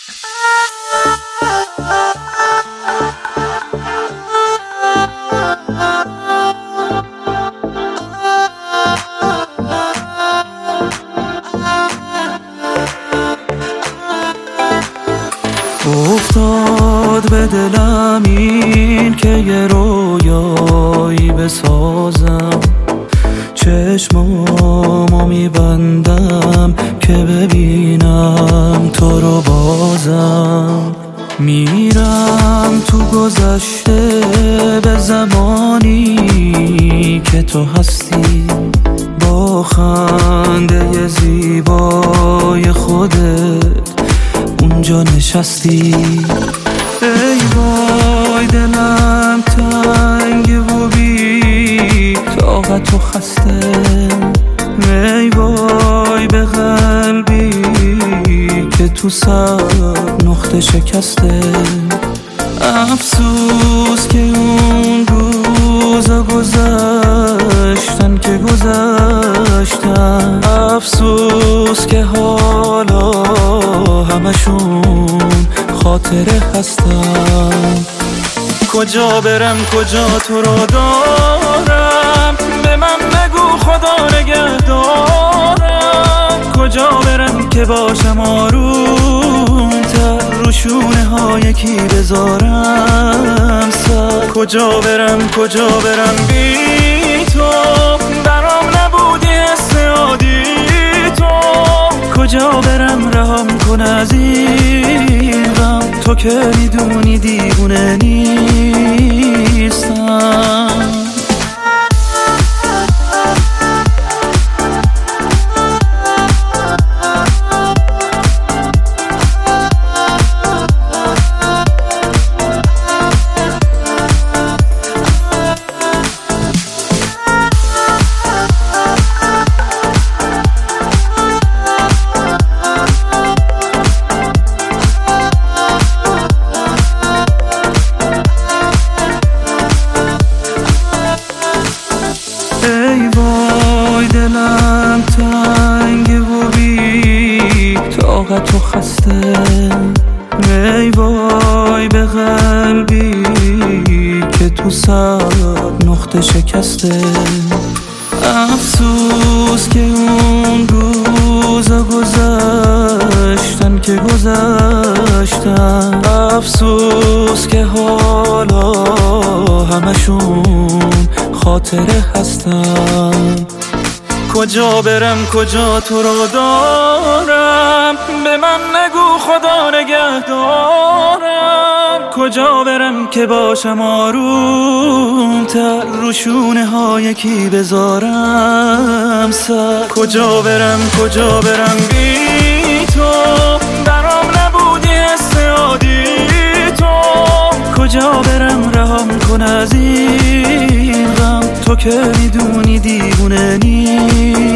افتاد به دلم این که یه رویایی بسازم، چشمامو میبندم که ببینم تو رو بازم. میرم تو گذشته به زمانی که تو هستی، با خنده زیبای خودت اونجا نشستی. ای وای دلم تنگ و بی طاقت و خسته، ای وای به قلبی که تو سر نقطه شکسته. افسوس که اون روزا گذشتن که گذشتن، افسوس که حالا همشون خاطره هستن. کجا برم کجا تو رو دارم، به من بگو خدا نگهدارم. کجا برم که باشم آروم‌تر، رو شونه ها یکی بذارم سر. کجا برم بی تو، برام نبودی حس عادی تو. کجا برم رهام کن از این غم، تو که میدونی دیوونه نیستم. ای وای دلم تنگ و بی طاقت و خسته، ای وای به قلبی که تو سر نقطه شکسته. افسوس که اون روزا گذشتن که گذشتن، افسوس که حالا همشون خاطره هستن. کجا برم کجا تو رو دارم، به من نگو خدا نگهدارم. کجا برم که باشم آروم‌تر، رو شونه ها یکی بذارم سر. کجا برم بی تو، برام نبودی حس عادی تو. کجا برم رهام کن از این غم، تو که میدونی دیوونه نیستم.